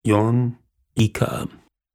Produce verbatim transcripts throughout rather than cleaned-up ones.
Jon Ika.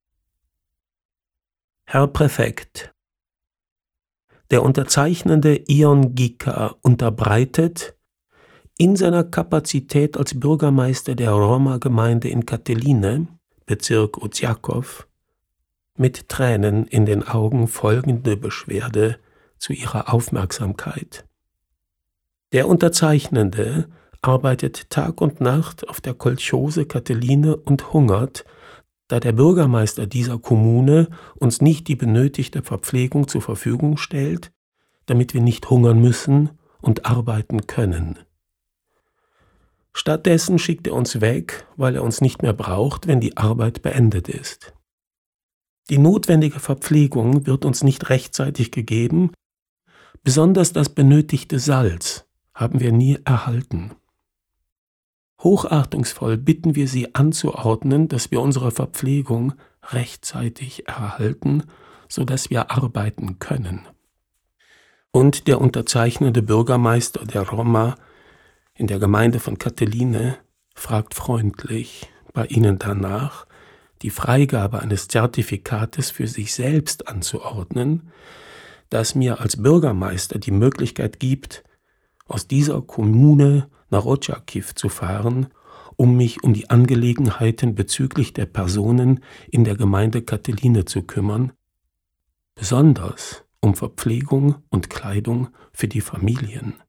Herr Präfekt, der Unterzeichnende Ion Gika unterbreitet in seiner Kapazität als Bürgermeister der Roma-Gemeinde in Catilline, Bezirk Oziakow, mit Tränen in den Augen folgende Beschwerde zu Ihrer Aufmerksamkeit. Der Unterzeichnende arbeitet Tag und Nacht auf der Kolchose Catilline und hungert, da der Bürgermeister dieser Kommune uns nicht die benötigte Verpflegung zur Verfügung stellt, damit wir nicht hungern müssen und arbeiten können. Stattdessen schickt er uns weg, weil er uns nicht mehr braucht, wenn die Arbeit beendet ist. Die notwendige Verpflegung wird uns nicht rechtzeitig gegeben, besonders das benötigte Salz haben wir nie erhalten. Hochachtungsvoll bitten wir Sie anzuordnen, dass wir unsere Verpflegung rechtzeitig erhalten, sodass wir arbeiten können. Und der unterzeichnende Bürgermeister der Roma in der Gemeinde von Catilline fragt freundlich bei Ihnen danach, die Freigabe eines Zertifikates für sich selbst anzuordnen, das mir als Bürgermeister die Möglichkeit gibt, aus dieser Kommune nach Otschakiw zu fahren, um mich um die Angelegenheiten bezüglich der Personen in der Gemeinde Catilline zu kümmern, besonders um Verpflegung und Kleidung für die Familien.